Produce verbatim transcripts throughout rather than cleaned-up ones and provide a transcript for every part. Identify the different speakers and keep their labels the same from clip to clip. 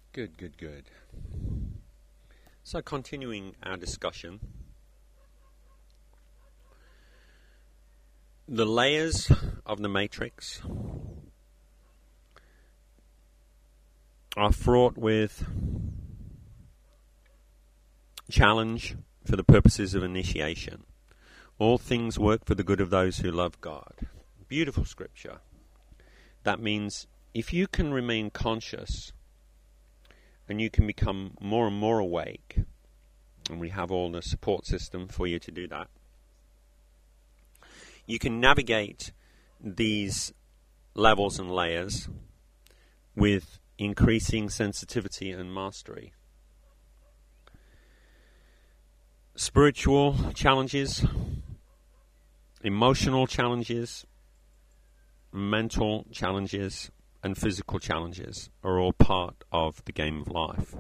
Speaker 1: Good, good, good. So continuing our discussion, the layers of the matrix are fraught with challenge for the purposes of initiation. All things work for the good of those who love God. Beautiful scripture. That means if you can remain conscious and you can become more and more awake, and we have all the support system for you to do that, you can navigate these levels and layers with increasing sensitivity and mastery. Spiritual challenges, emotional challenges, mental challenges, and physical challenges are all part of the game of life.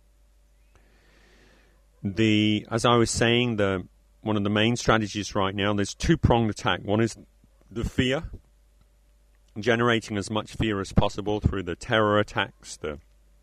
Speaker 1: The, as I was saying, the one of the main strategies right now, there's two-pronged attack. One is the fear, generating as much fear as possible through the terror attacks, the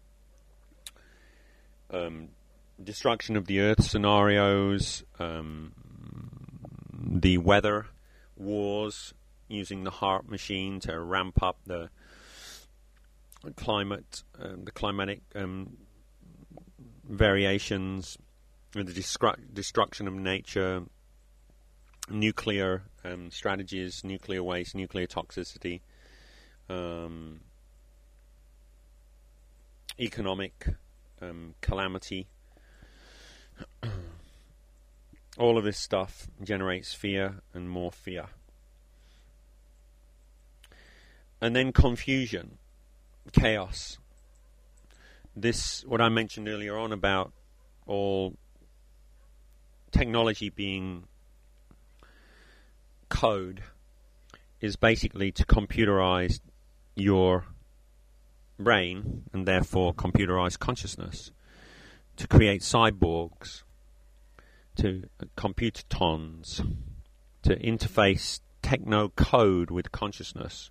Speaker 1: um, destruction of the earth scenarios, um, the weather wars, using the HAARP machine to ramp up the climate, um, the climatic um, variations, the destru- destruction of nature, nuclear um, strategies, nuclear waste, nuclear toxicity, um, economic um, calamity. All of this stuff generates fear and more fear. And then confusion, chaos. This, what I mentioned earlier on about all technology being code, is basically to computerize your brain and therefore computerize consciousness, to create cyborgs, to uh, computatons, to interface techno code with consciousness,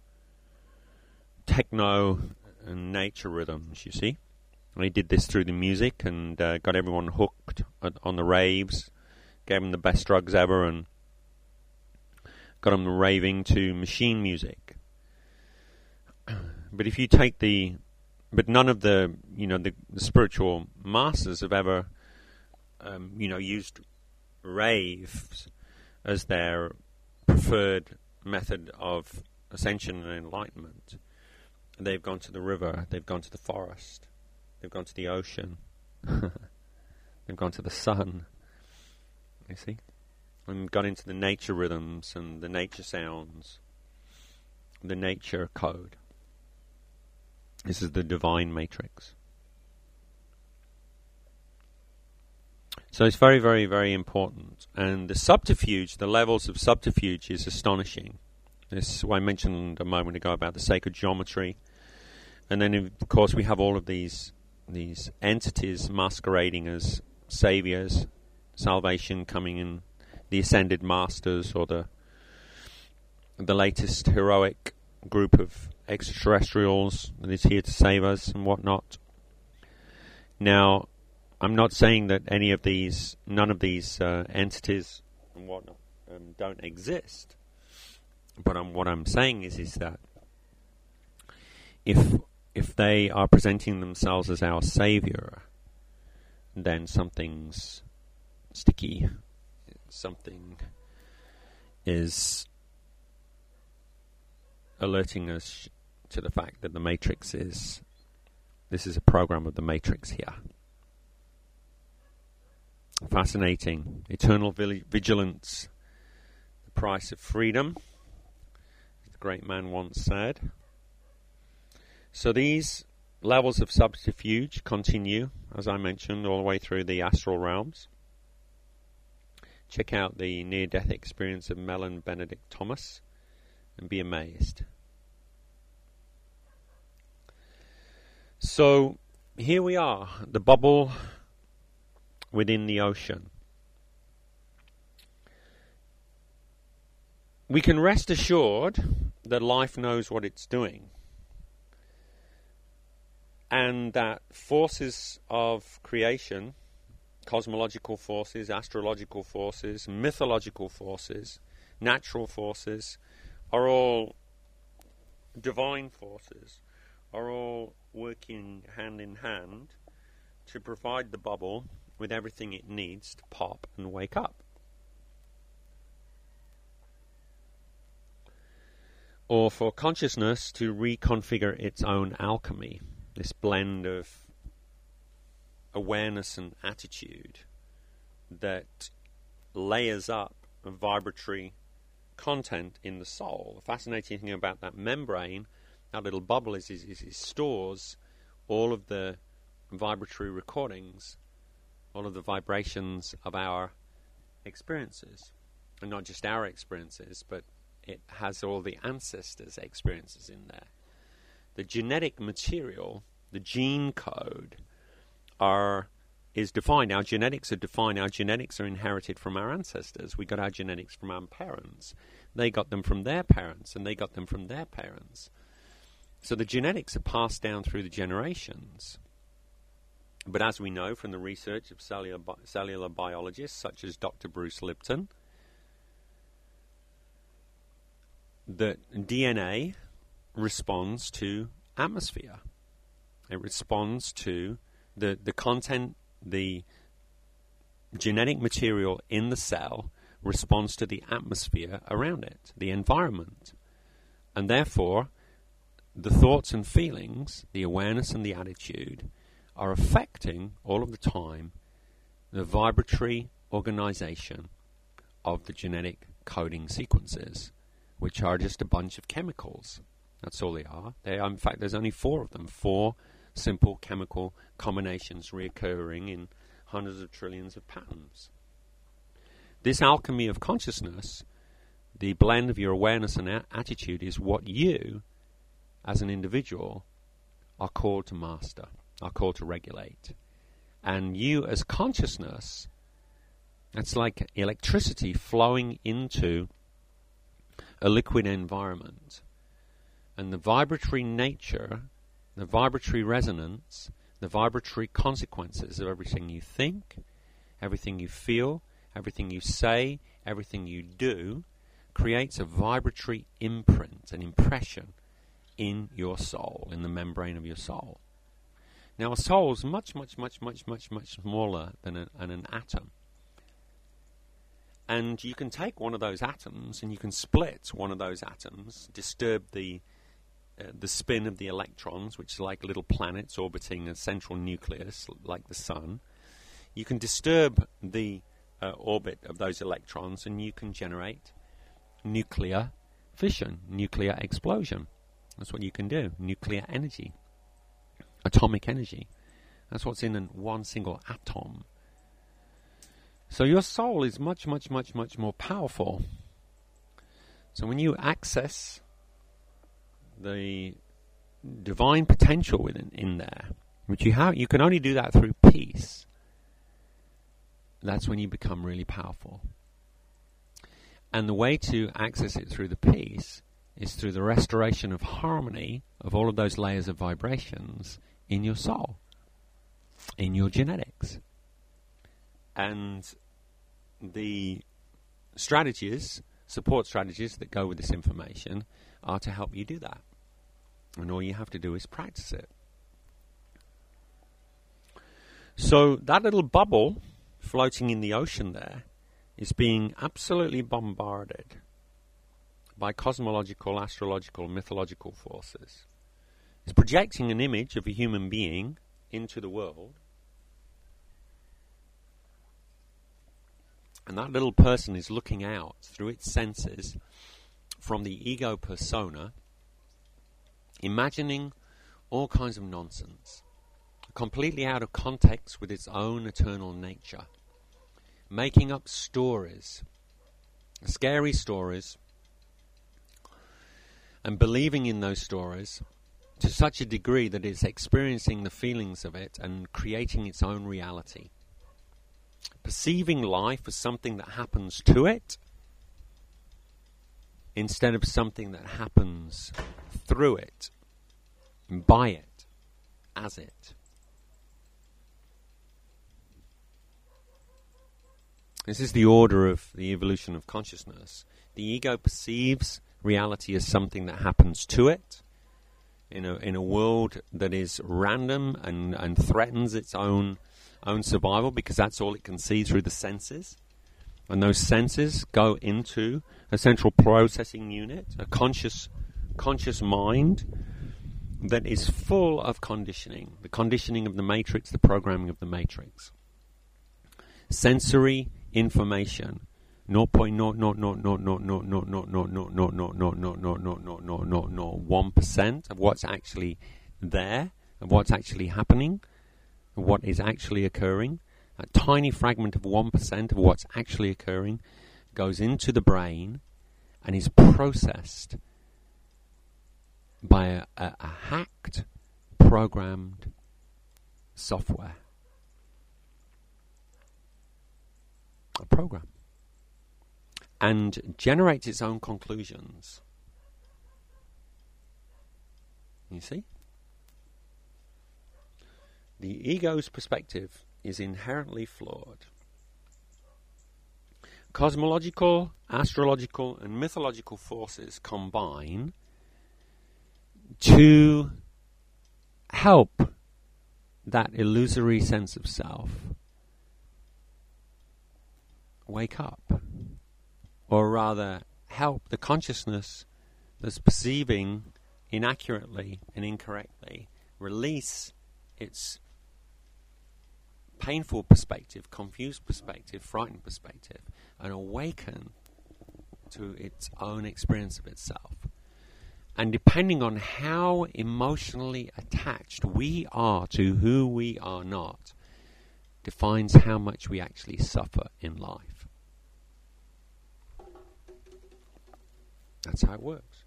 Speaker 1: techno and nature rhythms, you see. And he did this through the music and uh, got everyone hooked on, on the raves, gave them the best drugs ever, and got them raving to machine music. But if you take the, but none of the, you know, the, the spiritual masters have ever, um, you know, used raves as their preferred method of ascension and enlightenment. They've gone to the river, they've gone to the forest, they've gone to the ocean, they've gone to the sun, you see, and got into the nature rhythms and the nature sounds, the nature code. This is the divine matrix. So it's very, very, very important. And the subterfuge, the levels of subterfuge is astonishing. This is what I mentioned a moment ago about the sacred geometry. And then, of course, we have all of these these entities masquerading as saviors, salvation coming in, the ascended masters, or the the latest heroic group of extraterrestrials that is here to save us and whatnot. Now, I'm not saying that any of these, none of these uh, entities and whatnot um, don't exist. But um, what I'm saying is, is that if if they are presenting themselves as our savior, then something's sticky. Something is alerting us to the fact that the Matrix is, this is a program of the Matrix here. Fascinating. Eternal vigilance, the price of freedom, the great man once said. So these levels of subterfuge continue, as I mentioned, all the way through the astral realms. Check out the near-death experience of Mellon Benedict Thomas and be amazed. So here we are, the bubble within the ocean. We can rest assured that life knows what it's doing. and that forces of creation, cosmological forces, astrological forces, mythological forces, natural forces, are all divine forces, are all working hand in hand to provide the bubble with everything it needs to pop and wake up. Or for consciousness to reconfigure its own alchemy, this blend of awareness and attitude that layers up a vibratory content in the soul. The fascinating thing about that membrane, that little bubble, is, is, is it stores all of the vibratory recordings, all of the vibrations of our experiences. And not just our experiences, but it has all the ancestors' experiences in there. The genetic material, the gene code, are is defined. Our genetics are defined. Our genetics are inherited from our ancestors. We got our genetics from our parents. They got them from their parents, and they got them from their parents. So the genetics are passed down through the generations. But as we know from the research of cellular, bi- cellular biologists such as Doctor Bruce Lipton, that D N A responds to atmosphere. It responds to the, the content, the genetic material in the cell responds to the atmosphere around it, the environment. And therefore, the thoughts and feelings, the awareness and the attitude, are affecting all of the time the vibratory organization of the genetic coding sequences, which are just a bunch of chemicals. That's all they are. They are, in fact, there's only four of them, four simple chemical combinations reoccurring in hundreds of trillions of patterns. This alchemy of consciousness, the blend of your awareness and a- attitude, is what you, as an individual, are called to master, are called to regulate. And you, as consciousness, it's like electricity flowing into a liquid environment. And the vibratory nature, the vibratory resonance, the vibratory consequences of everything you think, everything you feel, everything you say, everything you do, creates a vibratory imprint, an impression in your soul, in the membrane of your soul. Now, a soul is much, much, much, much, much, much smaller than, a, than an atom. And you can take one of those atoms and you can split one of those atoms, disturb the uh, the spin of the electrons, which is like little planets orbiting a central nucleus, like the sun. You can disturb the uh, orbit of those electrons and you can generate nuclear fission, nuclear explosion. That's what you can do. Nuclear energy, atomic energy. That's what's in an, one single atom. So your soul is much, much, much, much more powerful. So when you access the divine potential within in there, which you have, you can only do that through peace. That's when you become really powerful. And the way to access it through the peace is through the restoration of harmony of all of those layers of vibrations in your soul, in your genetics. And the strategies, support strategies that go with this information are to help you do that. And all you have to do is practice it. So that little bubble floating in the ocean there is being absolutely bombarded by cosmological, astrological, mythological forces. It's projecting an image of a human being into the world. And that little person is looking out through its senses from the ego persona, imagining all kinds of nonsense, completely out of context with its own eternal nature, making up stories, scary stories, and believing in those stories to such a degree that it's experiencing the feelings of it and creating its own reality. Perceiving life as something that happens to it instead of something that happens through it, by it, as it. This is the order of the evolution of consciousness. The ego perceives reality as something that happens to it in a in a world that is random and, and threatens its own own survival, because that's all it can see through the senses. And those senses go into a central processing unit, a conscious conscious mind that is full of conditioning, the conditioning of the matrix, the programming of the matrix. Sensory information, zero point zero zero zero zero zero zero zero zero zero zero zero zero zero one percent of what's actually there, of what's actually happening, of what is actually occurring. A tiny fragment of one percent of what's actually occurring goes into the brain and is processed by a, a, a hacked, programmed software. A program. And generates its own conclusions. You see? The ego's perspective is inherently flawed. Cosmological, astrological, and mythological forces combine to help that illusory sense of self wake up, or rather help the consciousness that's perceiving inaccurately and incorrectly release its painful perspective, confused perspective, frightened perspective, and awaken to its own experience of itself. And depending on how emotionally attached we are to who we are not, defines how much we actually suffer in life. That's how it works.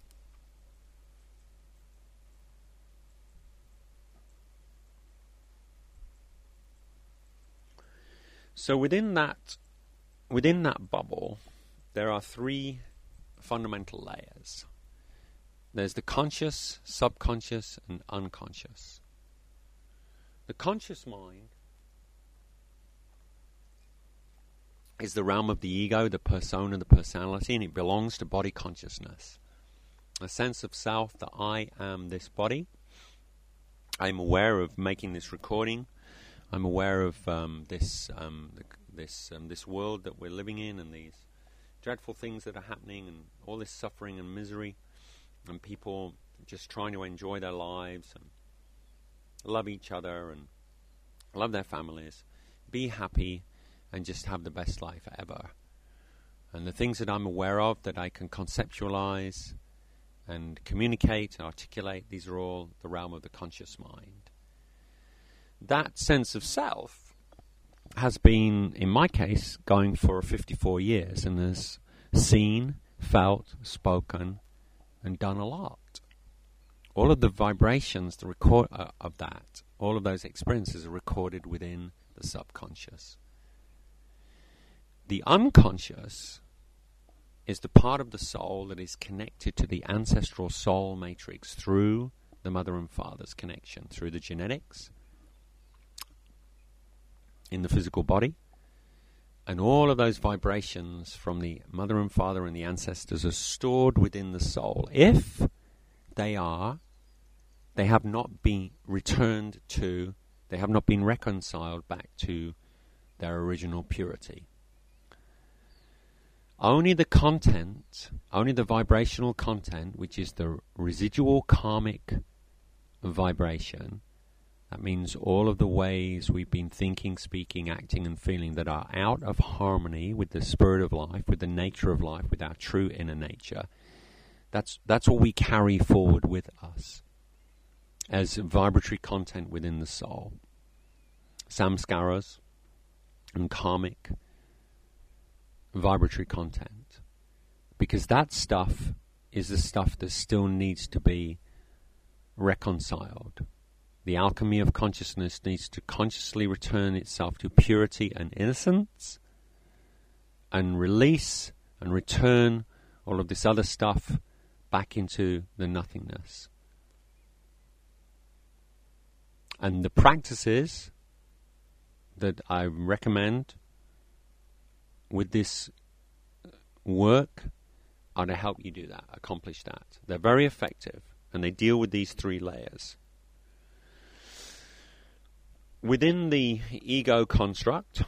Speaker 1: So within that, within that bubble, there are three fundamental layers. There's the conscious, subconscious, and unconscious. The conscious mind is the realm of the ego, the persona, the personality, and it belongs to body consciousness. A sense of self that I am this body. I'm aware of making this recording. I'm aware of um, this um, this um, this world that we're living in, and these dreadful things that are happening, and all this suffering and misery, and people just trying to enjoy their lives and love each other and love their families, be happy, and just have the best life ever. And the things that I'm aware of, that I can conceptualize and communicate and articulate, these are all the realm of the conscious mind. That sense of self has been, in my case, going for fifty-four years, and has seen, felt, spoken, and done a lot. All of the vibrations, the record uh, of that, all of those experiences are recorded within the subconscious. The unconscious is the part of the soul that is connected to the ancestral soul matrix through the mother and father's connection, through the genetics in the physical body. And all of those vibrations from the mother and father and the ancestors are stored within the soul. If they are, they have not been returned to, they have not been reconciled back to their original purity. Only the content, only the vibrational content, which is the residual karmic vibration, that means all of the ways we've been thinking, speaking, acting, and feeling that are out of harmony with the spirit of life, with the nature of life, with our true inner nature. That's that's what we carry forward with us as vibratory content within the soul. Samskaras and karmic vibratory content. Because that stuff is the stuff that still needs to be reconciled. The alchemy of consciousness needs to consciously return itself to purity and innocence, and release and return all of this other stuff back into the nothingness. And the practices that I recommend with this work are to help you do that, accomplish that. They're very effective, and they deal with these three layers. Within the ego construct,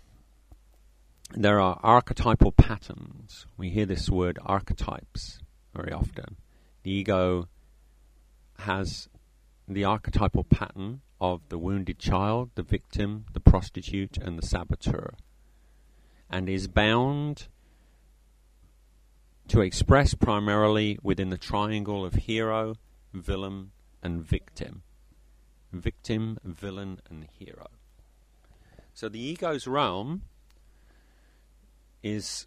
Speaker 1: there are archetypal patterns. We hear this word archetypes very often. The ego has the archetypal pattern of the wounded child, the victim, the prostitute, and the saboteur, and is bound to express primarily within the triangle of hero, villain, and victim. Victim, villain, and hero. So the ego's realm is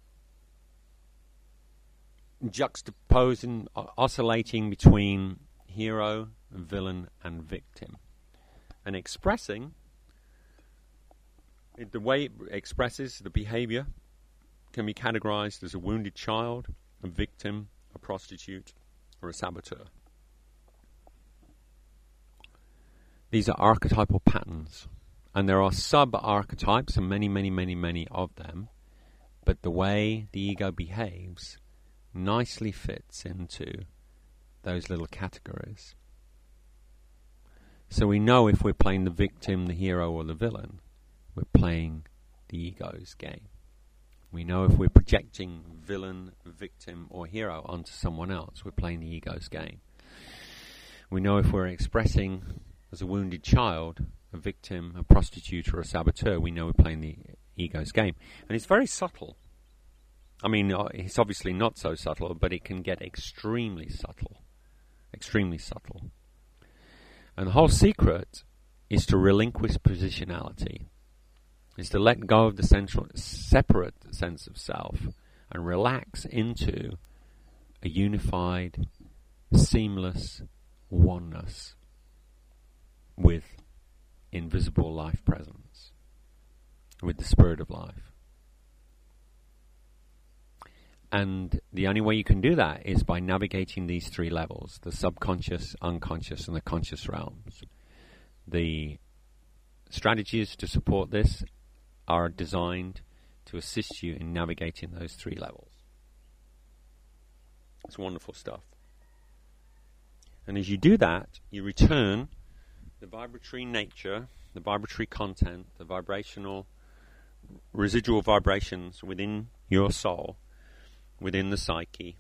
Speaker 1: juxtaposing, oscillating between hero, villain, and victim, and expressing the way it expresses the behavior can be categorized as a wounded child, a victim, a prostitute, or a saboteur. These are archetypal patterns, and there are sub-archetypes, and many, many, many, many of them, but the way the ego behaves nicely fits into those little categories. So we know if we're playing the victim, the hero, or the villain, we're playing the ego's game. We know if we're projecting villain, victim, or hero onto someone else, we're playing the ego's game. We know if we're expressing as a wounded child, a victim, a prostitute, or a saboteur, we know we're playing the ego's game. And it's very subtle. I mean, it's obviously not so subtle, but it can get extremely subtle. Extremely subtle. And the whole secret is to relinquish positionality. Is to let go of the central, separate sense of self and relax into a unified, seamless oneness with invisible life presence, with the spirit of life. And the only way you can do that is by navigating these three levels, the subconscious, unconscious, and the conscious realms. The strategies to support this are designed to assist you in navigating those three levels. It's wonderful stuff. And as you do that, you return the vibratory nature, the vibratory content, the vibrational, residual vibrations within your soul, within the psyche,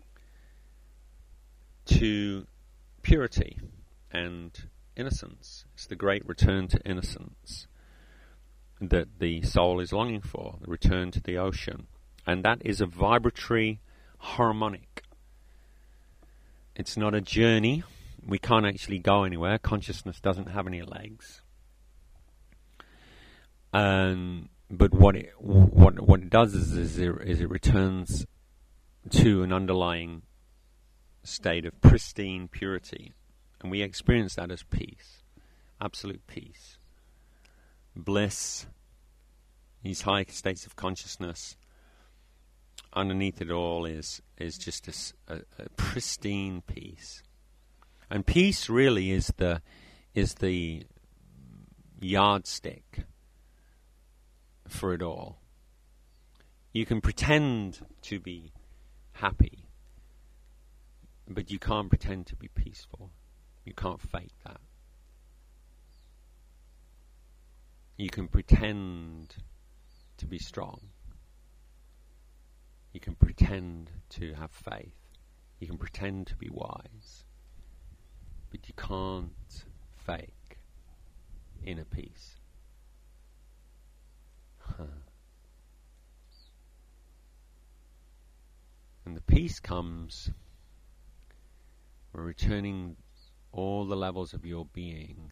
Speaker 1: to purity and innocence. It's the great return to innocence that the soul is longing for, the return to the ocean. And that is a vibratory harmonic. It's not a journey. We can't actually go anywhere. Consciousness doesn't have any legs. Um, but what it what what it does is is it, is it returns to an underlying state of pristine purity, and we experience that as peace, absolute peace, bliss. These high states of consciousness. Underneath it all is is just a, a, a pristine peace. And peace really is the is the yardstick for it all. You can pretend to be happy, but you can't pretend to be peaceful. You can't fake that. You can pretend to be strong. You can pretend to have faith. You can pretend to be wise. But you can't fake inner peace. Huh. And the peace comes from returning all the levels of your being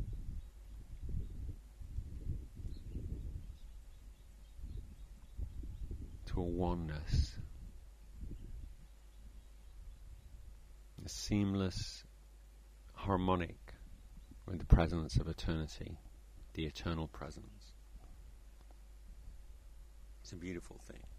Speaker 1: to a oneness, a seamless harmonic with the presence of eternity, the eternal presence. It's a beautiful thing.